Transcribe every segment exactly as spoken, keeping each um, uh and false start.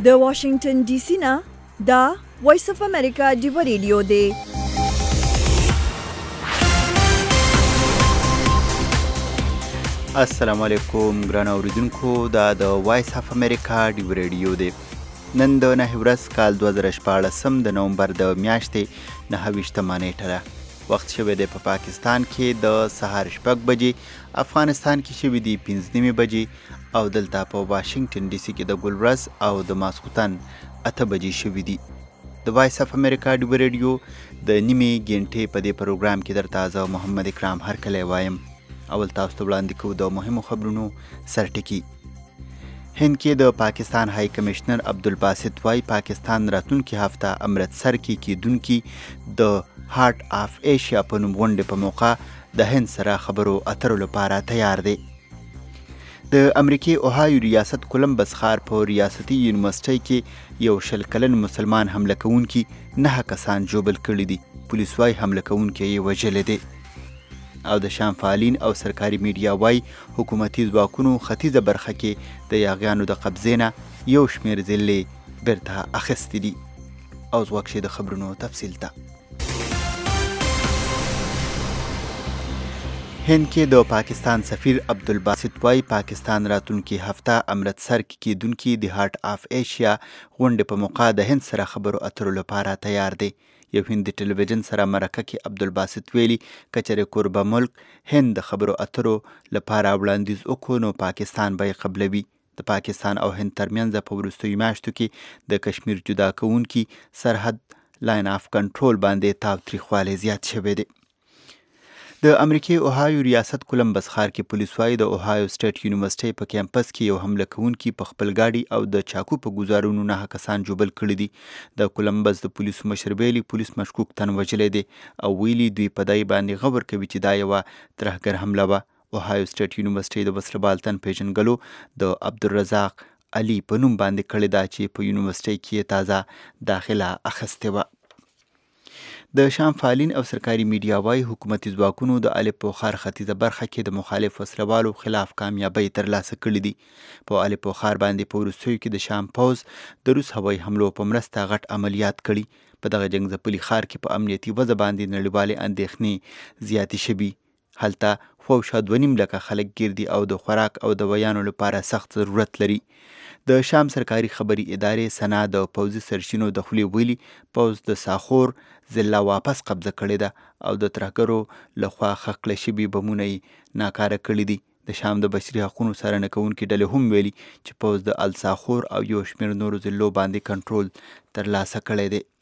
د واشنگټن ډي سي نه دا وایس اف امریکا ډیو ریډیو دی. السلام علیکم ګران اوریدونکو، دا د وایس اف امریکا ډیو ریډیو دی. نن د نهه ورځ کال دوه زره شپاړسم د نومبر د میاشتې نهه ویشتمه نیټه ده. وخت شوی دی په پاکستان کې د سهار شپږ بجې، افغانستان کې شوي دي پنځه نیمې بجې او دلته په واشنگټن ډي سي کې د ګلورځ او د ماسخوتن اته بجې شوي دي. د وایس اف امریکا ډیو ریډیو د نیمې ګنټې په دې پروګرام کې درته زه محمد اکرام هرکلی وایم. اول تاسو ته وړاندې کوو د مهمو خبرونو سرټکي. هند کې د پاکستان های کمشنر عبدالباسط وایي پاکستان راتلونکي هفته امرتسر کې کیدونکي د هارت آف ایشیا په نوم غونډې په موقع د هند سره خبرو اترو لپاره تیار دی. د امریکې اوهایو ریاست کولمبس ښار په ریاستي یونیورسټۍ کې یو شل کلن مسلمان حمله کوونکي نهه کسان ژوبل کړي دي. پولیس وایي حمله کوونکی یې وژلی دی. او د شام فعالین او سرکاري میډیا وایي حکومتي ځواکونو ختیځه برخه کې د یاغیانو د قبضې نه یو شمېر ضلعې بیرته اخیستې دي. او ځواک شي د خبرونو تفصیل ته. هند کې د پاکستان سفیر عبدالباسط وایي پاکستان راتلونکي هفته امرتسر کې کیدونکي د هارت آف ایشیا غونډې په موقع د هند سره خبرو اترو لپاره تیار دی. یو هندي ټلویزیون سره مرکه کې عبدالباسط ویلي که چېرې کوربه ملک هند د خبرو اترو لپاره وړاندیز وکړو نو پاکستان به یې قبلوي. د پاکستان او هند ترمنځ په وروستیو میاشتو کې د کشمیر جدا کوونکي سرحد لاین آف کنټرول باندې تاوتریخوالی زیات شوی دی. د امریکې اوهایو ریاست کولمبس ښار کې پولیس وایي د اوهایو سټیټ یونیورسټۍ په کیمپس کې یو حمله کوونکي په خپل ګاډي او د چاقو په ګوزارونو نهه کسان ژوبل کړي دي. د کولمبس د پولیسو مشر ویلي پولیس مشکوک تن وژلی دی او ویلي دوی په دای باندې غور کوي چې دا یوه ترهګر حمله وه. اوهایو سټیټ یونیورسټۍ د وسلوال تن پیژنګلو د عبدالرزاق علي په نوم باندې کړې ده چې په یونیورسټۍ کې تازه داخله اخیستې وه. د شام فعالین او سرکاري میډیا وایي حکومتي ځواکونو د الیپو ښار ختیځه برخه کې د مخالف وسلوالو خلاف کامیابۍ ترلاسه کړي دي. په الیپو ښار باندې په وروستیو کې د شام پوځ د روس هوایي حملو په مرسته غټ عملیات کړي. په دغه جنګ ځپلي ښار کې په امنیتي وضع باندې نړیوالې اندېښنې زیاتې شوي. هلته خواوشا دوه نیم لکه خلک ګیر دي او د خوراک او دوایانو لپاره سخت ضرورت لري. د شام سرکاري خبري ادارې سنا د پوځي سرچینو د خولې ویلي پوځ د ساخور ضلع واپس قبضه کړې ده او د ترهګرو لخوا ښخ کړل شوي بمونه یې ناکاره کړي دي. د شام د بشري حقونو څارنه کوونکي ډلې هم ویلي چې پوځ د الساخور او یو شمېر نورو ضلعو باندې کنټرول ترلاسه کړی دی.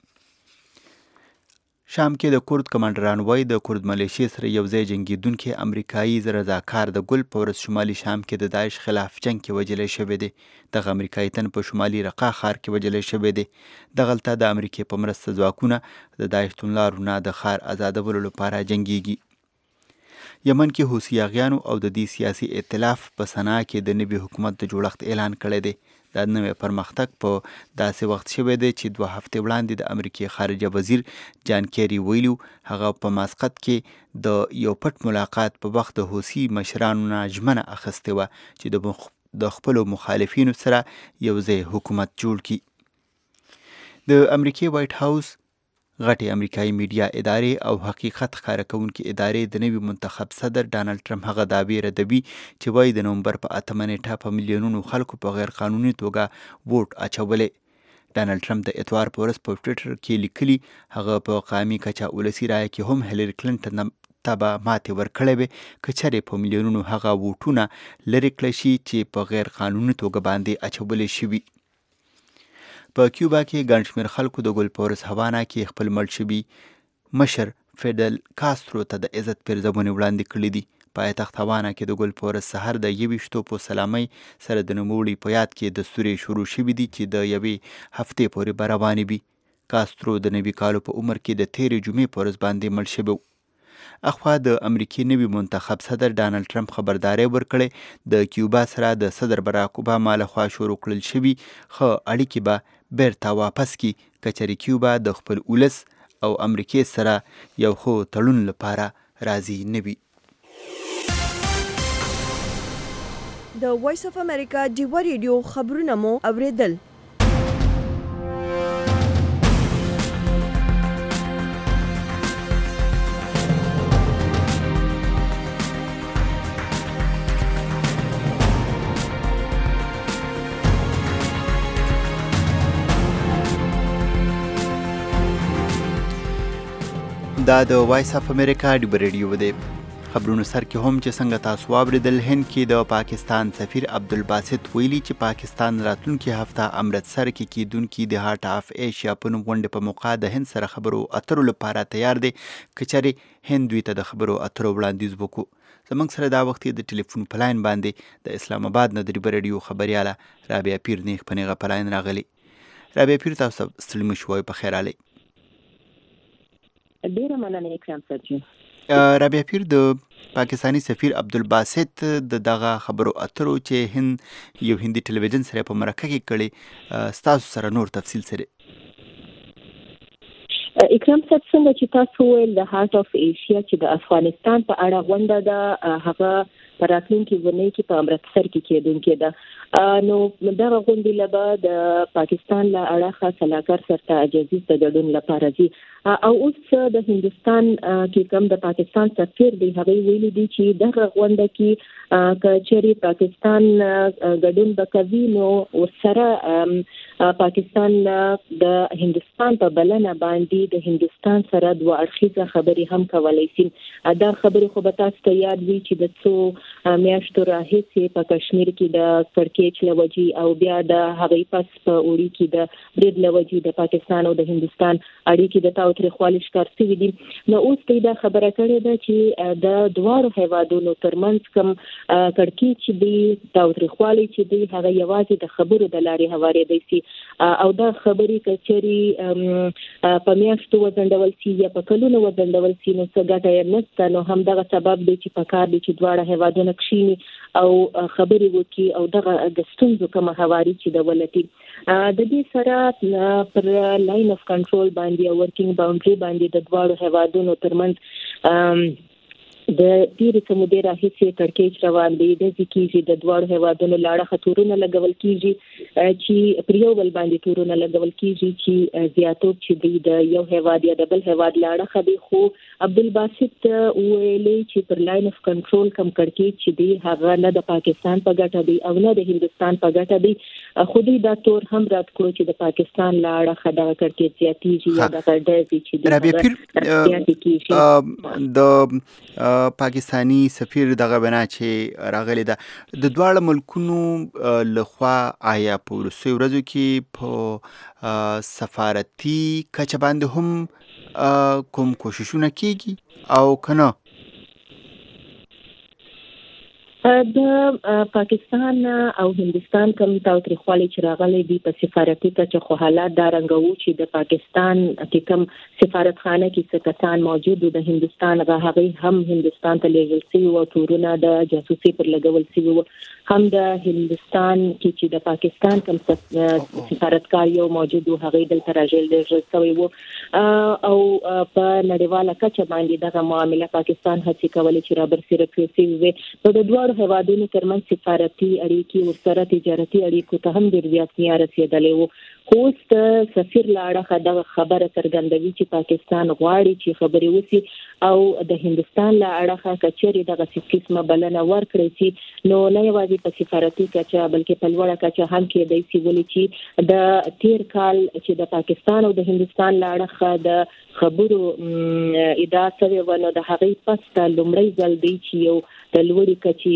شام کې د کورد کمانډران وایي د کورد ملیشې سره یو ځای جنګېدونکی امریکایي رضاکار د ګل په ورځ شمالي شام کې د داعش خلاف جنګ کې وژلی شوی دی. دغه امریکایي تن په شمالي رقا ښار کې وژلی شوی دی. دغلته د امریکې په مرسته ځواکونه د داعش توندلارو نه د ښار ازادولو لپاره جنګیږي. یمن کې حوثي یاغیانو او د دې سیاسي ائتلاف په سنا کې د نوي حکومت د جوړښت اعلان کړی دی. دا نوی پرمختګ په داسې وخت شوی دی چې دوه هفتې وړاندې د امریکې خارجه وزیر جان کیری ویلي هغه په ماسقط کې د یو پټ ملاقات په وخت د حوثي مشرانو نه ژمنه اخیستې وه چې د مخ... د خپلو مخالفینو سره یو ځای حکومت جوړ کړي. د امریکې وایټ هاوس غټې امریکایي میډیا ادارې او حقیقت ښکاره کوونکي ادارې د نوي منتخب صدر ډانلډ ټرمپ هغه دعوې ردوي چې وایي د نومبر په اتمه نیټه په میلیونونو خلکو په غیر قانوني توګه ووټ اچولی. ډانلډ ټرمپ د اتوار په ورځ په ټویټر کې لیکلي هغه په قامي کچه ولسي رایه کې هم هیلري کلینټن ته به ماتې ورکړی وي که چېرې په میلیونونو هغه ووټونه لرې کړی شي چې په غیر قانوني توګه باندې اچولی شوي. په کیوبا کې ګڼ شمېر خلکو د ګل په ورځ هوانا کې خپل مړ شوي مشر فیډل کاسترو ته د عزت پیرزبونې وړاندې کړي دي. پایتخت هوانا کې د ګل په ورځ سحر د یویشتو په سلامۍ سره د نوموړي په یاد کې دستورې شروع شوي دي چې د یوې هفتې پورې به روانې وي. کاسترو د نوي کالو په عمر کې د تېرې جمعې په ورځ باندې مړ شوی و. اخوا د امریکې نوي منتخب صدر ډانلډ ټرمپ خبرداری ورکړی د کیوبا سره د صدر براک اوباما لخوا شروع کړل شوي ښه اړیکې به بیرته واپس کړي که چېرې کیوبا د خپل ولس او امریکې سره یو ښه تړون لپاره راضي نه وي. د وایس اف امریکا ډیو ریډیو خبرونه مو اوریدل. دا د وایس اف امریکا ډیبر ریډیو دی. خبرونو سر کې هم چې څنګه تاسو واوریدل، هند کې د پاکستان سفیر عبدالباسط ویلي چې پاکستان راتلونکي هفته امرتسر کې کیدونکي د هارت اف ایشیا په نوم غونډې په موقع د هند سره خبرو اترو لپاره تیار دی که چېرې هند دوی ته د خبرو اترو وړاندیز وکړو. زموږ سره دا وخت د ټلیفون په لاین باندې د اسلام آباد نه د ډیبر ریډیو خبریاله رابعه پیر نیغ په نیغه په لاین راغلي. رابعه پیر، تاسو ستړي مه شوئ، په خیر راغلی. ډیره مننه اکرام صاحب. رابعه پیر، د پاکستانی سفیر عبدالباسط د دغه خبرو اترو چې هند یو هندي ټلویزیون سره په مرکه کې کړي، ستاسو سره نور تفصیل سره؟ اکرام صاحب، څنګه چې تاسو ویل د هارت اف ایشیا چې د افغانستان په اړه غونډه ده، هغه په راتلونکي اونۍ کې په امرتسر کې کېدونکې ده. نو دغه غونډې لپاره د پاکستان له اړخه سلاکار سره اجازه د ګډون لپاره دي. او اوس د هندستان کې کوم د پاکستان سفیر دی، هغه ویلي دی چې دغه غونډه کې کچېرې پاکستان ګډون وکوي نو سره پاکستان د هندستان په بلنه باندې د هندستان سره دوه اړخیزه خبرې هم کولای شي. دا خبرې خو به تاسو ته یاد وي چې د څو میاشتو راهیسې په کشمیر کې د کړکېچ لوجي او بیا د هغوی پس په اوړي کې د برید لوجي د پاکستان او د هندستان اړیکې د تاوتریخوالي ښکار شوي دي. نو اوس دوی دا خبره کړې ده چې د دواړو هیوادونو ترمنځ کوم کړکېچ دی، تاوتریخوالي چې دی، هغه یوازې د خبرو د لارې هوارېدی شي او دا خبرې که چېرې په میاشتو وځنډول شي یا په کلونو وځنډول شي نو څه ګټه یې نشته. نو همدغه سبب دی چې پکار دی چې دواړه هیوادونه کښېني او خبرې وکړي او دغه د ستونزو کومه هواري چې د ولټي د دې سره پر لاین اف کنټرول باندې او ورکینګ باونډري باندې د دواړو هیوادونو ترمنځ د تیرې څه مودې راهیسې کړکېچ روان دی. داسې کېږي د دواړو هیوادونو له اړخه تورونه لګول کېږي چې پر یو بل باندې تورونه لګول کېږي چې زیاتوب چې دی د یو هیواد یا د بل هیواد له اړخه دی. خو عبدالباسط ویلي چې پر لاین اف کنټرول کوم کړکېچ چې دی هغه نه د پاکستان په ګټه دی او نه د هندستان په ګټه دی. خو دوی دا تور هم رد کړو چې د پاکستان له اړخه دغه کړکېچ زیاتېږي یا دغه ډزې چې دی هغه د پاکستانی سفیر دغه بنا چې راغلی ده، د دواړو ملکونو لخوا آیا په وروستیو ورځو کې په سفارتي کچه باندې هم کوم کوششونه کیږي او که نه؟ د پاکستان او هندستان کوم تاوتریخوالي چې راغلی دی په سفارتي کچه، خو حالات دا رنګ وو چې د پاکستان کې کوم سفارتخانه کې څه کسان موجود وو د هندستان هغوی هم هندستان ته لیږل شوي وو، تورونه د جاسوسي پر لګول شوي وو. هم د هندستان کې چې د پاکستان کوم سفارتکار یو موجود وو هغوی دلته رالیږل شوی وو او په نړیواله کچه باندې دغه معامله پاکستان هڅې کولې چې رابرسېره کړل شوي وي. نو د دواړو هیوادونو ترمنځ سفارتي اړیکې ورسره تجارتي اړیکو ته هم ډېر زیات معیار رسېدلی وو. خو اوس د سفیر له اړخه دغه خبره څرګندوي چې پاکستان غواړي چې خبرې وشي او د هندستان له اړخه که چېرې دغسې قسمه بلنه ورکړی شي نو نه یوازې په سفارتي کچه بلکې په لوړه کچه هم کېدی شي. ولې چې د تیر کال چې د پاکستان او د هندستان له اړخه د خبرو ادعا شوې وه نو د هغې پس ته لومړی ځل دی چې یو د لوړې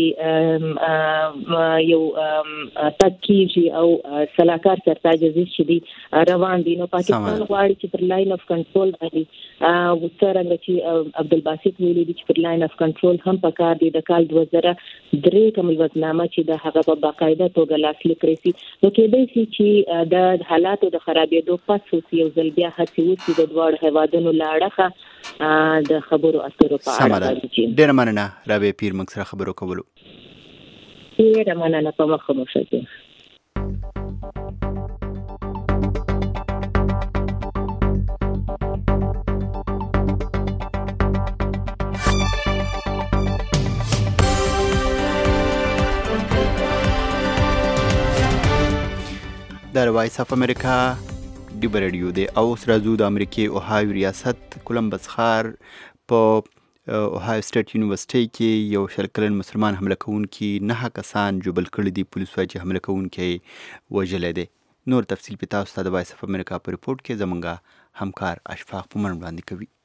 کچې یو تګ کېږي او سلاکار سره اجازه چې دی روان دي. نو پاکستان غواړي چې پر لاین اف کنټرول باندې څرنګه چې عبدالباسط ویلي دي چې پر لاین اف کنټرول هم پکار دی د کال دوه زره درې کوم الوزنامه چې د هغه په باقاعده توګه لاسلیک کړی شي. نو کېدای شي چې د حالاتو د خرابېدو پس اوس یو ځل بیا هڅې وشي د دواړو هیوادونو له اړخه د خبرو اترو په اړه. ډېره مننه رابعه پیر موږ سره خبرو کولو. ډېره مننه، په مخه مو ښه. د وایس اف امریکا ډیبر ریډیو دی او اوس راځو د امریکې اوهایو ریاست کولمبس ښار په اوهایو سټیټ یونیورسټۍ کې یو شل کلن مسلمان حمله کوونکي نهه کسان ژوبل کړي دي. پولیسو وایي چې حمله کوونکی وژلی دی. نور تفصیل په تاسو ته د وایس اف امریکا په ریپورټ کې زموږ همکار اشفاق په من وړاندې کوي.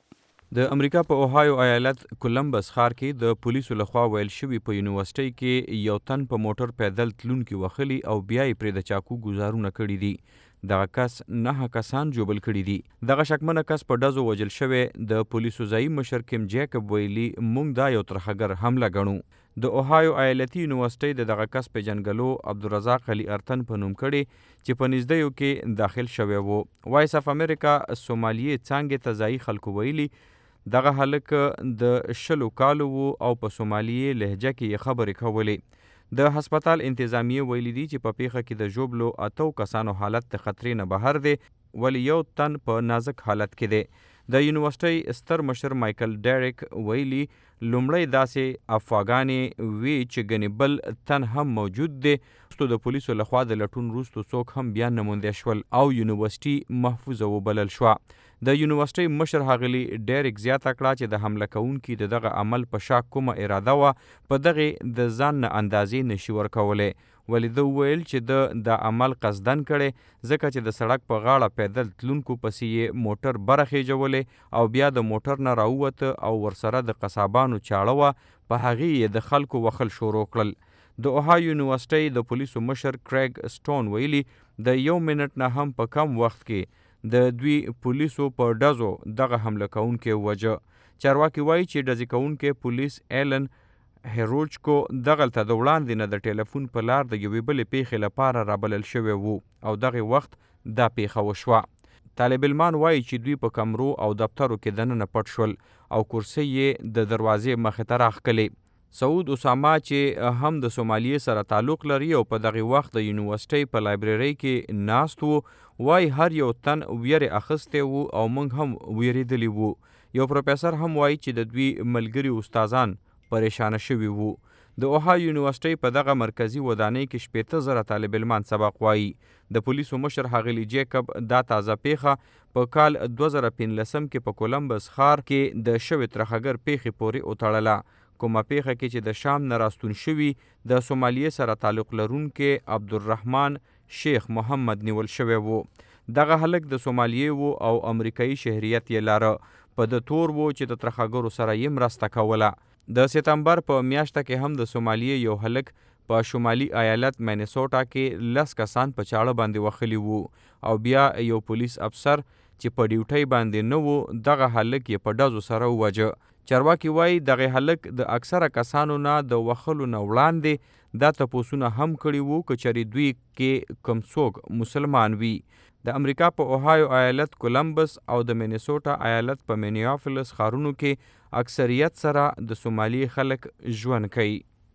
د امریکا په اوهایو ایالت کولمبس ښار کې د پولیسو لخوا ویل شوي په یونیورسيټي کې یو تن په موټر پیدل تلونکي وخلی او بیا یې پرې د چاقو ګزارونه کړي دي. دغه کس نه کسان جوبل کړي دي. دغه شکمنه کس په ډزو وجل شوی. د پولیسو ځایي مشر کیم جیکب ویلي موږ دا یو ترهګر حمله ګڼو. د اوهایو ایالتي یونیورسيټي د دغه کس پیژنګلو عبدالرزاق علي ارتن په نوم کړي چې په نږدېیو کې داخل شوی وو. وایس اف امریکا سومالیې څانګې ته ځایي خلکو ویلي دغه هلک د شلو کالو وو او په سومالیې لهجه کې یې خبرې کولې. د هسپتال انتظامیه ویلي دي چې په پیښه کې د ژوبلو اتو کسانو حالت د خطرې نه بهر دی ولی یو تن په نازک حالت کې دی. د یونیورسيټي ستر مشر مایکل ډیریک ویلي لومړی داسې افواګانې وی چې ګنې بل تن هم موجود دی. ستو د پولیسو لخوا د لټون وروستو څوک هم بیا نه موندل شول او یونیورسيټي محفوظه وبلل شوه. د یونیورسيټي مشر ښاغلي ډیریک زیاته کړه چې د حمله کوونکي د دغه عمل په شا کومه اراده وه په دغه د ځان نه اندازې نشي ورکولی. ولی ده ویل چې د د عمل قصدن کړي ځکه چې د سړک په غاړه پیدل تلونکو پسې یې موټر برخېجولې او بیا د موټر نه راووته او ورسره د قصابانو چاړه وه په هغې یې د خلکو وخل شروع کړل. د اوهایو یونیورسيټي د پولیسو مشر کریګ سټون ویلي د یو منټ نه هم په کم وخت کې د دوی پولیسو په ډزو دغه حمله کوونکی وجه. چارواکي وایي چې ډزې کوونکی پولیس ایلن هیروچکو دغلته د وړاندې نه د ټیلیفون په لار د یوې بلې پیښې لپاره رابلل شوی وو او دغه وخت دا پیښه وشوه. طالب علمان وایي چې دوی په کمرو او دفترو کې دننه پټ شول او کرسۍ یې د دروازې مخې ته راښکلې. سعود اسامه چې هم د سومالیې سره تعلق لري او په دغه وخت د یونیورسيټي په لایبرري کې ناست وو وای هر یو تن ویرې اخیستی وو او موږ هم ویرېدلی وو. یو پروفیسر هم وایي چې د دوی ملګري استادان پریشانه شوي وو. د اوهایو یونیورسيټي په دغه مرکزی ودانۍ کې شپېته زره طالب علمان سبق وایي. د پولیسو مشر ښاغلي جیکب دا تازه پیښه په کال دوه زره پنځلسم کې په کولمبس ښار کې د شوې ترهګر پیښې پورې وتړله. کومه پیښه کې چې د شام نه راستون شوي د سومالیې سره تعلق لرونکي عبدالرحمن شیخ محمد نیول شوی وو. دغه هلک د سومالیې وو او امریکایي شهریت یې لاره. په د تور وو چې د ترهګرو سره یې مرسته کوله. د سپتمبر په میاشته کې هم د سومالیې یو هلک په شمالي ایالت مینیسوټا کې لس کسان په چاړه باندې وخلی وو او بیا یو پولیس افسر چې په ډیوټۍ باندې نه وو دغه هلک یې په ډزو سره ووجه. چارواکي وایي دغه هلک د اکثره کسانو نه د وخلو نه وړاندې دا تپوسونه هم کړي وو که چېرې دوی کې کوم څوک مسلمان وي. د امریکا په اوهایو ایالت کولمبس او د مینیسوټا ایالت په مینیاپولس ښارونو کې اکثریت سره د سومالي خلک ژوند کوي.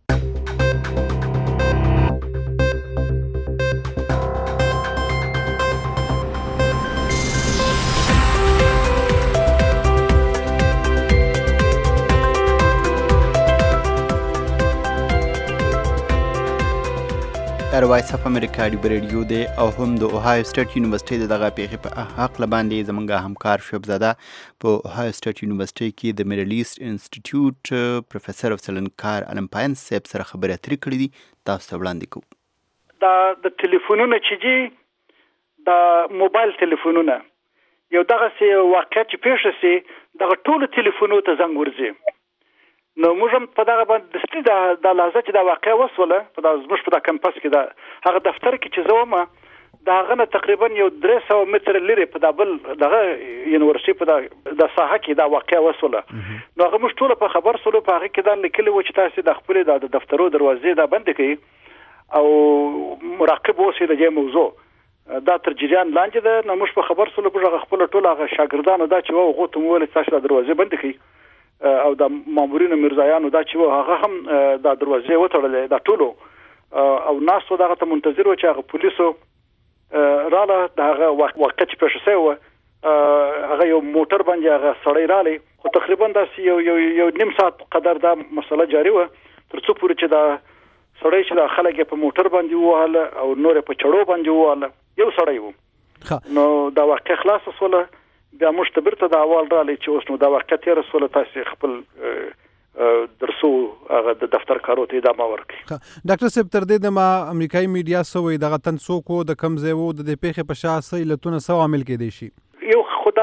وایس اف امریکا ډیو ریډیو دی او هم د اوهایو سټیټ یونیورسيټي د دغه پیښې په حق باندې زمونږ همکار شعیب زاده په اوهایو سټیټ یونیورسيټي کې د میډل ایسټ انسټیټیوټ پروفیسر افسلنکار المپاین صاحب سره خبرې اترې کړې دي. تاسو ته وړاندې کوو. دا د ټلیفونونو چې دي د موبایل ټلیفونونه یو دغسې واقعیت چې پیښه سي دغه ټولو ټلیفونو ته زنګ ورځي. نو موږ هم په دغه باندې دستي د لحظه چې دا واقعه وسوله په دا زموږ په دا کمپس کې دا هغه دفتر کې چې زه وم د هغه نه تقریبا یو درې سوه متره لرې په دا بل دغه یونیورسيټي په دا د ساحه کې دا واقعه وسوله. نو هغه موږ ټوله په خبر سولو په هغه کې دا لیکلي وو چې تاسې د خپلې د دفترو دروازې دا بندې کړئ او مراقب اوسئ د دې موضوع. دا تر جریان لاندې ده. نو موږ په خبر سولو موږ هغه خپله ټول هغه شاګردانو دا چې وو هغو ته مو وویل چې تاسې دا دروازې بندې کړئ او د مامورینو مرزایانو دا چې وو هغه هم دا دروازې وتړلې دا ټولو او ناستو دغه ته منتظر وو چې هغه پولیسو راله د هغه واقعیت چې پیښه شوې وه هغه یو موټر باندې هغه سړی رالی خو تقریبا داسې یو یو یو نیم ساعت قدر دا مسله جاري وه تر څو پورې چې دا سړی چې دا خلک یې په موټر باندې ووهله او نور یې په چړو باندې ووهله یو سړی و. نو دا واقع خلاصه سوله. بیا موږ ته بیرته دا احوال رالی چې اوس نو دا واقعیت تېره سوله تاسې خپل درسو هغه د دفتر کارو ته ادامه ورکړي. ډاکټر صاحب تر دې دمه امریکایي میډیا څه وایي دغه تن څوک و د کوم ځای و د دې پیښې په شا څه علتونه څه عامل کېدی شي؟ یو خو دا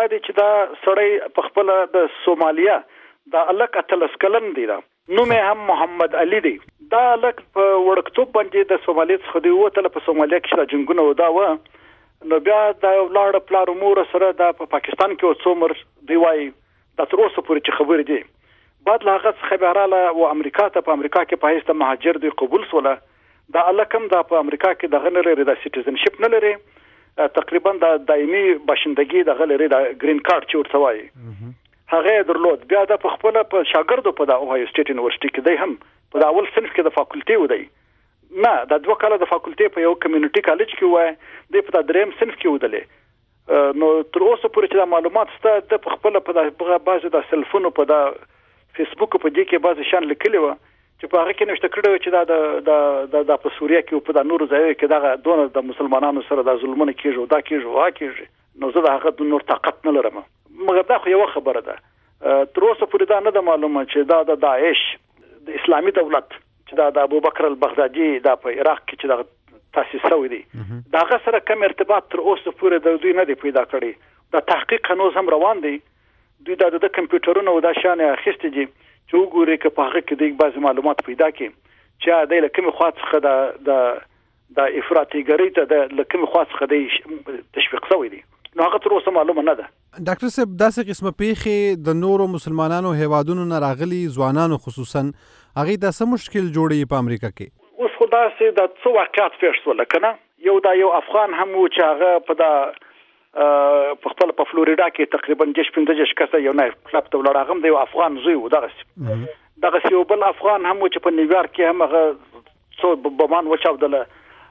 دا دی چې دا سړی په خپل د سومالیا دا الک اتلس کلن دی دا نوم هم محمد علي دی. دا الک په وړکتوب باندې د سومالیا څخه دی وته په سومالیا کې د جنگونو ودا و نو بیا دا لاړ پلار مور سره د پاکستان کې څومر دی وای د تر اوسه پورې چې خبرې دي. بعد لا هغه څخه بهراله او امریکا ته په امریکا کې په هیڅ مهاجر دی قبول سوله. دا الکم دا په امریکا کې د غنلې د سټیزنشپ نه لري تقریبا د دایمي باشندګي د غلري د گرین کارت چې ورته وایي هغه درلود. بیا د خپل په شاګردو په د اوهایو سټیټ یونیورسيټي کې دی هم په اول صنف کې د فاکولټي ودی نه د دوه کاله د فاکولټي په یو کمیونټي کالج کې وای د په دریم صنف کې ودلې. نو تر اوسه پورې چې د معلومات ست د خپل په د بازه د سلفونو په د فیسبوک په دې کې بازه شان لیکلی و چې په هغه کې نشته کړو چې دا د د په سوریه کې په د نورو ځایو کې دا دونه د مسلمانانو سره د ظلمونه کیږي دا کیږي وا کیږي. نو زه د هغه د نور طاقت نه لرم. مګر دا خو یو خبره ده. تر اوسه پورې دا نه د معلومه چې دا د داعش د اسلامي دولت چې دا د ابوبکر البغدادي دا په عراق کې چې دا تاسیس شوی دی دا هغه سره کوم ارتباط تر اوسه پورې د دوی نه دی پیدا کړی. دا تحقیق هنوز هم روان دی. دوی دا د کمپیوټرونو د شان اخیستي دي چې وګوري که په هغه کې د بعض معلومات پیدا کړي چې د لکه خو څخه د د د افراطیګری ته د لکه خو څخه د تشویق شوی دی. نو هغه تر اوسه معلومه نه ده. ډاکټر صاحب داسې قسمه پیښې د نورو مسلمانانو هیوادونو نه راغلي ځوانانو خصوصا هغه د څه مشکل جوړي په امریکا کې؟ اوس خدا سي د څو واقعات پیښ شول کنه. یو دا یو افغان هم و چې هغه په د په خپل په فلوریدا کې تقریبا جش پنځه کسه یو نه کلب ته ولاړ هغه د یو افغان زوی و دغه دغه یو بل افغان هم چې په نیویارک کې هم هغه څو بمان وچاودله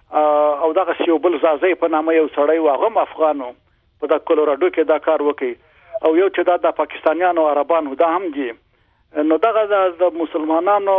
او دغه یو بل زازي په نامه یو سړی و هغه افغانو په د کولوراډو کې دا کار وکي او یو چې دا د پاکستانیانو عربانو دا هم دي. نو دغه د مسلمانانو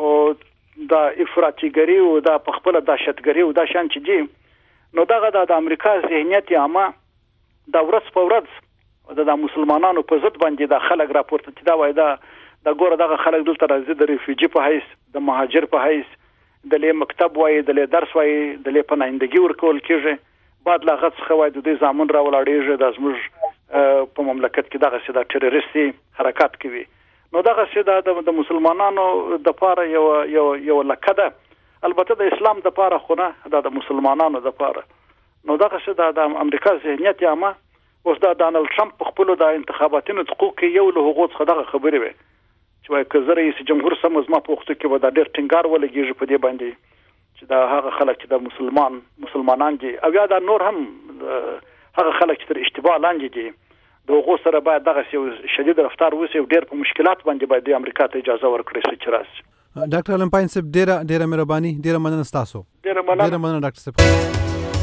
د افراطیګری او د خپل دهشتګری او د شان چې دي نو دغه د امریکا ذهنیت عامه دا ورځ په ورځ د مسلمانانو په ضد باندې د خلک راپورته چې دا وای دا د ګوره دغه خلک دلته راځي د ریفیوجی په حیث د مهاجر په حیث د لې مکتب وای د لې درس وای د لې پناهندګي ورکول کیږي. بعد لا غڅ خوای د دې ځامن را ولاړېږي د زموږ په مملکت کې دغه سیده ټیرریستي حرکت کوي. نو دغه سیده د مسلمانانو د پاره یو یو یو لکده البته د اسلام د پاره خو نه د مسلمانانو د پاره. نو دغه څه د امریکا ذهنیت عامه اوس د ډانلډ ټرمپ په خپل د انتخاباتونو حقوق یو له حقوق څخه دغه خبرې وي چې وايي که زه رئیس جمهور سم زما په وخت کې به د ډېر ټینګار ولګېږي په دې باندې چې دا هغه خلک چې د مسلمان مسلمانان دي او یا دا نور هم هغه خلک چې تر اشتباه لاندې دي د هغو سره باید دغه یو شدید رفتار وشي او ډېر په مشکلات باندې باید د امریکا ته اجازه ورکړي شي چې راشي. ډاکټر المپاین صاحب ډېره ډېره مهرباني ډېره مننه ستاسو. ډېره مننه ډېره مننه ډاکټر صاحب.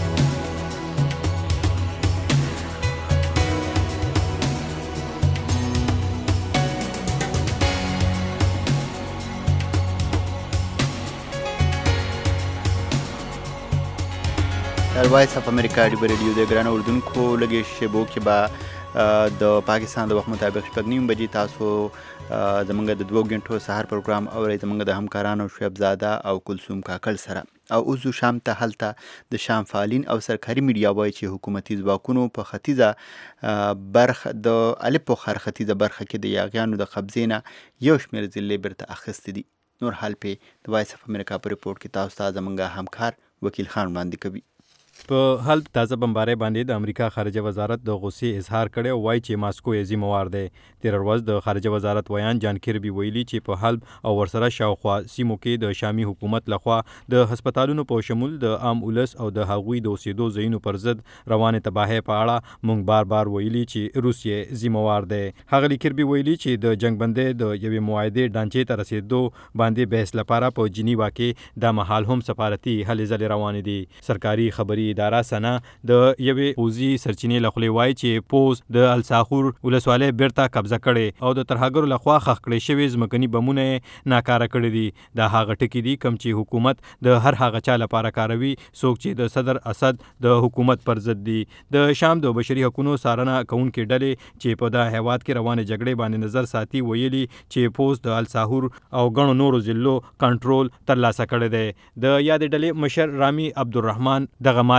وایس اف امریکا ډیبر ریډیو د ګران اردوونکو لګي شبو کې با د پاکستان د وخت مطابق شپږ نیم بجې تاسو زمونږ د دوه غنټو سهار پروګرام اورئ زمونږ د همکارانو شعیب زاده او کلثوم کاکل سره. او اوس شام ته هلته د شام فعالین او سرکاري میډیا وایي چې حکومتي ځواکونو په ختیځه برخه د الپو خار ختیځه برخه کې د یاغیانو د قبضې نه یو شمېر ځلې بیرته اخیستې دي. نور حال په د وایس اف امریکا په ریپورت کې تاسو ته زمونږ همکار وکیل خان وړاندې کوي. په حلب تازه بمبارۍ باندې د امریکا خارجه وزارت د غصې اظهار کړی او وایي چې ماسکو یې ذمہوار دی. تېره ورځ د خارجه وزارت ویان جان کیربي ویلي چې په حلب او ورسره شاوخوا سیمو کې د شامي حکومت لخوا د هسپتالونو په شمول د عام ولس او د هغوی د اوسېدو ځایونو پر ضد روانې تباهۍ په اړه موږ بار بار ویلي چې روس یې ذمہوار دی. ښاغلي کیربي ویلي چې د جنګ بندۍ د یوې معاهدې ډانچې ته رسېدو باندې بحث لپاره په جنیوا کې دا مهال هم سفارتي هلې ځلې روانې دي. سرکاري خبري اداره سنا د یوې پوځي سرچینې له خولې وایي چې پوځ د الساخور ولسوالۍ بیرته قبضه کړې او د ترهګرو لخوا ښخ کړې شوي ځمکني بمونه یې ناکاره کړي دي. دا هغه ټکي دي کوم چې حکومت د هر هغه چا لپاره کاروي څوک چې د صدر اسد د حکومت پر ضد دي. د شام د بشري حقوقو څارنه کوونکې ډلې چې په دا هیواد کې روانې جګړې باندې نظر ساتي ویلي چې پوځ د الساخور او ګڼو نورو ضلعو کنټرول ترلاسه کړی دی. د یادې ډلې مشر رامي عبدالرحمن دغه ماتې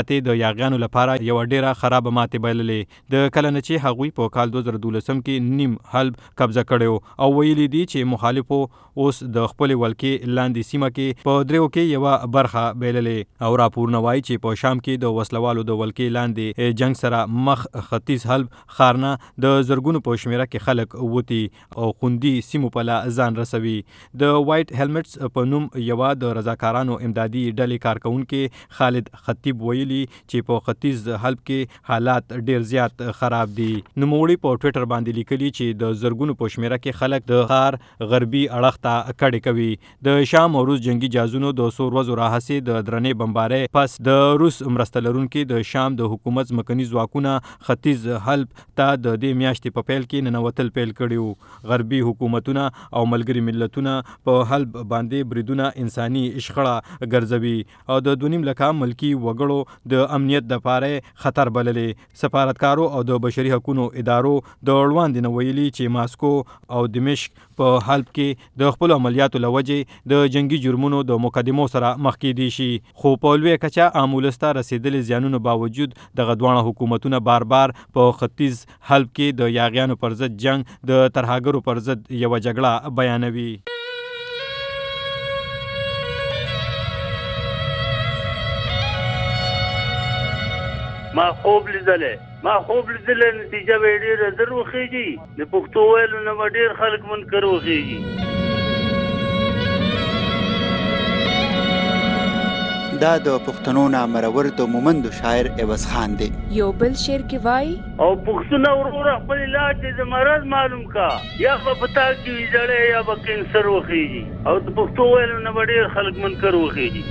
ماتې د یاغیانو لپاره یو ډیره خراب ماتې بللې د کله نه چې هغوی په کال دوه زره دولسم کې نیم حلب قبضه کړی او ویلي دي چې مخالفو اوس د خپل ولکې لاندې سیمه کې په دریو کې یو برخه بللې او راپورونه وایي چې په شام کې د وسلوالو د ولکې لاندې جنگ سره مخ ختیځ حلب خارنه د زرګونو په شمیره کې خلک وتی او خوندي سیمو په لا ځان رسوي. د وایټ هیلمټس په نوم یو د رضاکارانو امدادي ډلې کارکونکو خالد خطیب ویلي چې په ختیځ حلب کې حالات ډیر زیات خراب دي. نوموړي په ټوئیټر باندې لیکلي چې د زرګونو په شمیره کې خلک د ښار غربي اړخ ته کډې کوي. د شام او روس جنگي جازونو د څو ورځو راهیسې د درنې بمبارۍ پس د روس مرسته لرونکي د شام د حکومت ځمکني ځواکونه ختیځ حلب ته د دې میاشتې په پیل کې ننوتل پیل کړي وو. غربي حکومتونه او ملګري ملتونه په حلب باندې بریدونه انساني شخړه ګرځوي او د دوه نیم لکه ملکي وګړو د امنیت دپاره خطر بللې. سفارتکارو او د بشري حقوقو ادارو د وړاندې ویلي چې ماسکو او دمشق په حلب کې د خپل عملیاتو لوجې د جنگي جرمونو د مقدمو سره مخ کېدی شي، خو په لویه کچه عامولسته رسیدلې زیانونو باوجود دغه دواړه حکومتونه بار بار په ختیځ حلب کې د یاغیانو پر ضد جنگ د ترهګرو پر ضد یو جګړه بیانوي. ما خوب لیدلې ما خوب لیدلې نتیجه به ډېره زر وخیږي د پښتو ویلو نه به ډېر خلک منکر وخیږي. دا د پښتنو نامرور د مومندو شاعر عوض خان دی. یو بل شعر کې وایي او پښتونه وروره خپل علاج د مرض معلوم کا یا به پتا کې ویځړې یا به کینسر وخیږي او د پښتو ویلو نه به ډېر خلک منکر وخیږي.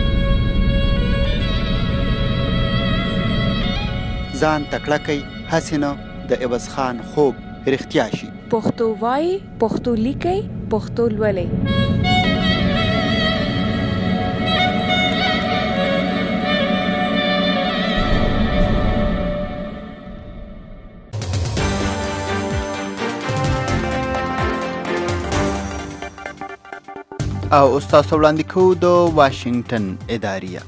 ځان تکړه کوي هسې نه د عوض خان خوب رښتیا شي. پښتو وایي، پښتو لیکي، پښتو لولئ. او استاد وړاندې کوو د واشنگټن اداریه.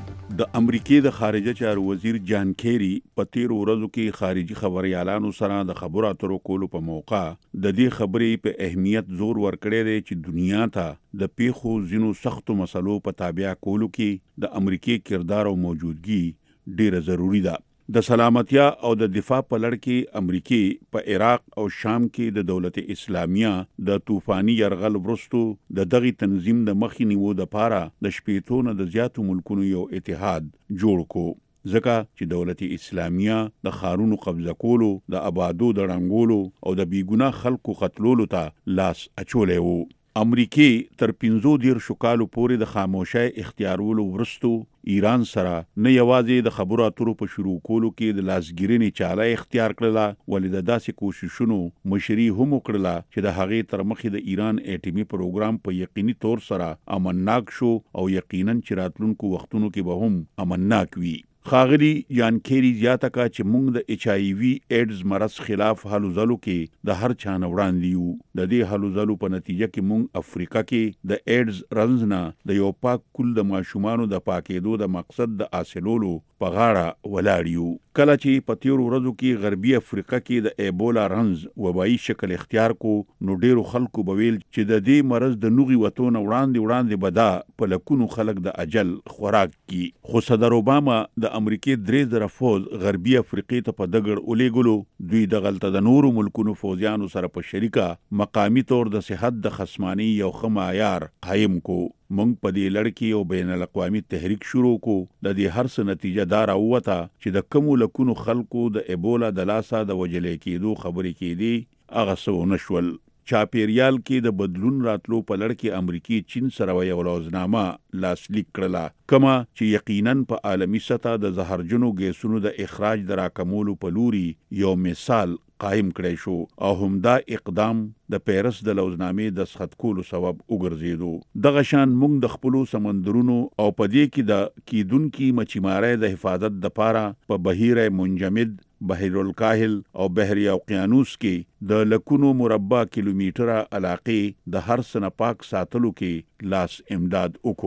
د امریکې د خارجه چارو وزیر جان کیری په تیرو ورځو کې خارجي خبريالانو سره د خبرو اترو کولو په موقع د دې خبرې په اهمیت زور ورکړی دی چې دنیا ته د پیښو ځینو سختو مسلو په تابع کولو کې د امریکې کردار او موجودګي ډیره ضروری ده. د سلامتیا او د دفاع په لړ کې امریکې په عراق او شام کې د دولت اسلامیه د طوفاني یرغل وروسته د دغه تنظیم د مخې نیولو لپاره د شپېتو نه د زیاتو ملکونو یو اتحاد جوړ کو، ځکه چې دولت اسلامیه د ښارونو قبضه کولو، د آبادو د ړنګولو او د بیګناه خلکو قتلولو ته لاس اچولی وو. امریکې تر پنځو دیرشو کالو پورې د خاموشۍ اختیارولو وروسته ایران سره نه یوازې د خبرو اترو په شروع کولو کې د لاسګیرنې چاله اختیار کړله، ولې د داسې کوششونو مشري هم وکړله چې د هغې تر مخې د ایران اټومي پروګرام په یقیني طور سره امنناک شو او یقینا چې راتلونکو وختونو کې به هم امنناک وي. خاغلی جان کیری زیاته کا چې موږ د ایچ آی وی ایډز مرض خلاف هلو ځلو کې د هر چا نه وړاندې یو. د دې هلو ځلو په نتیجه کې موږ افریقا کې د ایډز رنځ نه د یو پاک کل د ماشومانو د پاکېدو د مقصد د حاصلولو په غاړه ولاړ یو. کله چې په تیرو ورځو کې غربي افریقا کې د ایبولا رنځ وبایي شکل اختیار کو، نو ډیرو خلکو به ویل چې د دې مرض د نوغي وتو نه وړاندې وړاندې به دا په لکونو خلک د اجل خوراک کی. خو صدر اوباما د امریکې درې زره فوج غربي افریقې ته په دګړ اولېګلو. دوی دغلته د نورو ملکونو فوجیانو سره په شریکه مقامی طور د صحت د خصمانی یو ښه معیار قایم کو. موږ په دې لړ کې یو بین الاقوامي تحریک شروع کو. د دې هر څه نتیجه دا راووته چې د کمو لکونو خلکو د ایبولا د لاسه د وجلې کېدو خبرې کېدې هغه څه ونه شول. چاپیریال کې د بدلون راتلو په لړ کې امریکای چین سره یو لوزنامه لاسلیک کړله، کما چې یقینا په عالمی سطح د زهرجنو ګیسونو د اخراج د راکمولو په لوري یو مثال قائم کړی شو، او همدا اقدام د پیرس د لوزنامې د دستخط کولو سبب وګرځېدو. دغه شان موږ د خپلو سمندرونو او په دې کې د کیدونکي مچیمارۍ د حفاظت دپاره په بحیره منجمد، بحر الکاهل او بحر اوقیانوس کې د لکونو مربع کیلومتره علاقې د هر څه نه پاک ساتلو کې لاس امداد وکړو.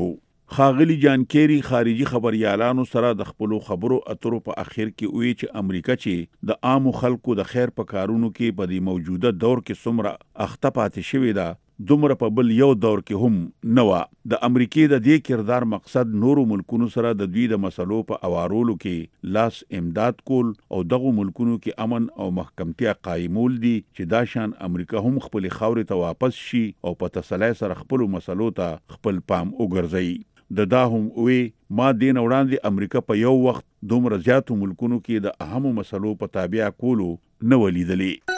خاغلی جان کیری خارجي خبريالانو سره د خپل خبرو اترو په اخر کې وی چې امریکا چې د عام خلکو د خیر په کارونو کې په دې موجوده دور کې څومره اخته پاتې شوې ده دومره په بل یو دور کې هم نه و. د امریکای د دې کردار مقصد نورو ملکونو سره د دوی د مسلو په اوارولو کې لاس امداد کول او دغه ملکونو کې امن او محکمتیا قایمول دي چې دا شان امریکا هم خپل خاورې ته واپس شي او په تسلی سره خپل مسلو ته خپل پام وګرځي. د دا هم وی ما دین وړاندې امریکا په یو وخت دومره زیاتو ملکونو کې د اهمو مسلو په تابع کولو نه ولیدلې.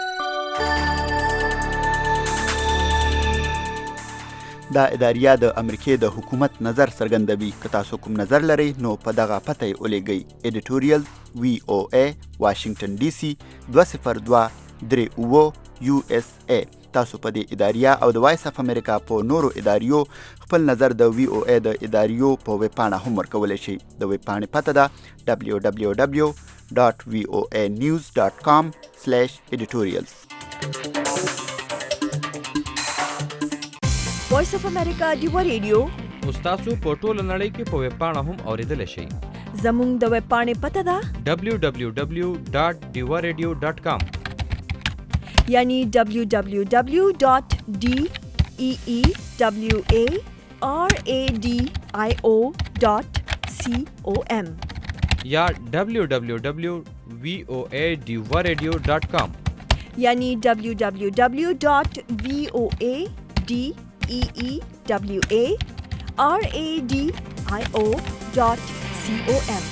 دا اداریه د امریکای د حکومت نظر څرګندوي. که تاسو کوم نظر لرئ نو په دغه پته یې ولېږئ. ایډیټوریل وی او ای واشنگټن ډي سي دوه صفر دوه درې اووه یو اس ای. تاسو په دې اداریه او د وایس اف امریکا په نورو اداریو خپل نظر د وی او ای د اداریو په ویب پاڼه هم ورکولی شئ. د ویب پاڼې پته ده دبلیو دبلیو دبلیو ډاټ وی او ای نیوز ډاټ کام سلیش ایډیټوریلز. وایس اف امریکا ډیوا ریډیو تاسو په ټوله نړۍ کې په ویب پاڼه هم اوریدلی شئ. زموږ د ویب پاڼې پته ده دبلیو دبلیو دبلیو ډاټ ډیوا ریډیو ډاټ کام یعنی دبلیو دبلیو دبلیو ډاټ ډي ای ای دبلیو ای آر ای ډي آی او ډاټ سی او ایم یا دبلیو دبلیو دبلیو وی او ای ډیوا ریډیو ډاټ کام یعنی دبلیو دبلیو دبلیو ډاټ وی او ای ډي ای ای دبلیو ای آر ای ډي آی او ډاټ سی او ایم.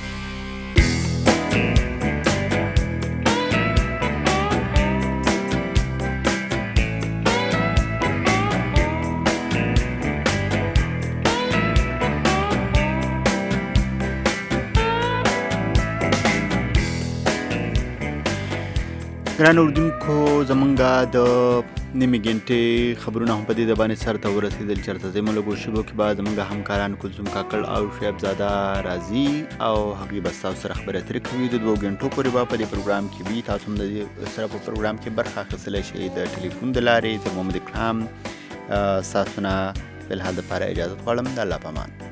ګران اردوونکو زمونږ د نیمې ګنټې خبرونه هم په دې باندې سر ته ورسېدل. چېرته ځای مو لږو شیبو کې به زمونږ همکاران کلثوم کاکړ او شعیب زاده راځي او هغوی به ستاسو سره خبرې اترې کوي. د دوو ګنټو پورې به په دې پروګرام کې وي. تاسو هم د دې سره په پروګرام کې برخه اخیستلی شئ د ټلیفون د لارې. زه محمد اکرام ستاسو نه فی الحال دپاره اجازت غواړم. د الله په امان.